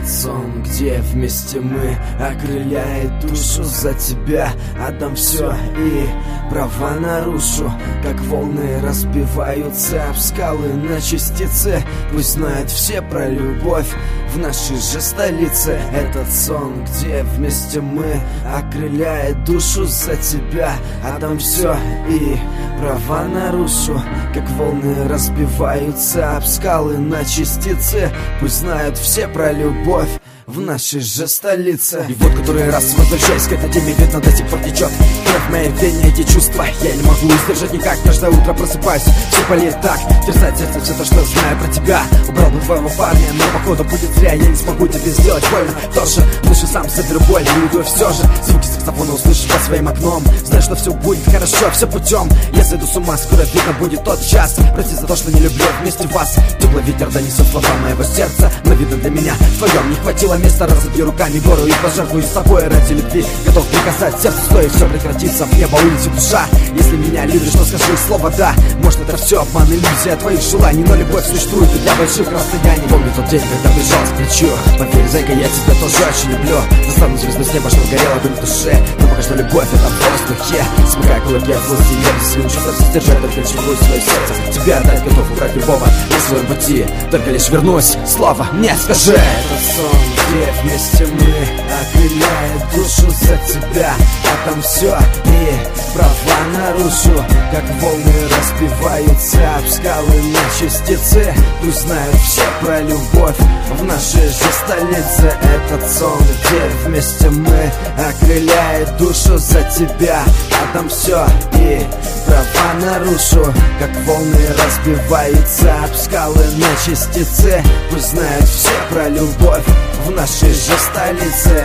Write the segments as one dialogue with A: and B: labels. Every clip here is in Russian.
A: Этот сон, где вместе мы, окрыляет душу за тебя. Отдам все и права нарушу, как волны разбиваются об скалы на частицы. Пусть знают все про любовь в нашей же столице. Этот сон, где вместе мы, окрыляет душу за тебя. Отдам все и права нарушу, как волны разбиваются об скалы на частицы. Пусть знают все про любовь в нашей же столице. И вот который раз возвращаясь к этой теме, видно до сих пор течет кровь в моей вене, эти чувства я не могу сдержать никак. Каждое утро просыпаюсь, все болит так, терзает сердце все то, что знаю про тебя. Убрал бы твоего парня, но походу будет зря. Я не смогу тебе сделать больно, тоже лучше сам соберу боль. И уйду все же, звуки саксофона услышишь по своим окном. Знаю, что все будет хорошо, все путем. Я сойду с ума, скоро видно будет тот час. Прости за то, что не люблю вместе вас. Теплый ветер донесет слова моего сердца, но видно для меня в твоем не хватило места. Разобью руками гору и пожертвую собой ради любви. Готов прикасать сердце, стоит все прекратится. В небо улетит душа. Если меня любишь, то скажи слово «да». Может, это все обман, иллюзия твоих желаний, но любовь существует и для больших расстояний. Помню тот день, когда прижал к плечу. Поверь, зайка, я тебя тоже очень люблю. Достану звезду с неба, чтобы горела бы в душе. Но пока что любовь это в воздухе. Смыкая кулаки от злости, я без сил чувств сдержать, только чувствую свое сердце. Тебя отдать готов убрать любого на своем пути. Только лишь вернусь, слово мне скажи. Этот сон, где вместе мы, окрыляет душу за тебя. А там все и права нарушу, как волны разбиваются об скалы на частицы. Пусть знают все про любовь в нашей же столице. Этот сон, где вместе мы, окрыляет душу за тебя. А там все и права нарушу, как волны разбиваются об скалы на частицы. Пусть знают все про любовь в нашей же столице.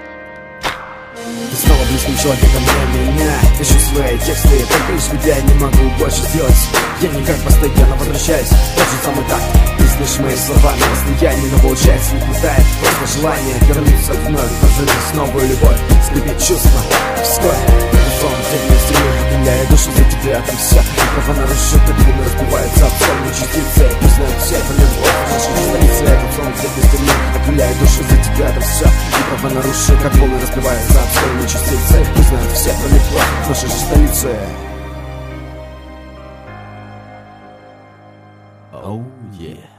A: Ты снова близким человеком для меня. Пишу свои тексты, только лишь ведь я не могу больше сделать. Я никак постоянно возвращаюсь, тот же самый так. Ты слышишь мои слова на расстоянии, но получается не хватает просто желания вернуться вновь, возродить новую любовь, скрепить чувства вскоре. Сон, день вместе мы, окрыляя душу за тебя. Там все права нарушу, как волны разбиваются об скалы частицы. Пусть знают все про любовь в нашей столице. Этот сон, где вместе мы, окрыляя душу за тебя. Там все права нарушу, как волны разбиваются об скалы частицы. Пусть знают все про любовь в нашей же столице.
B: Oh yeah.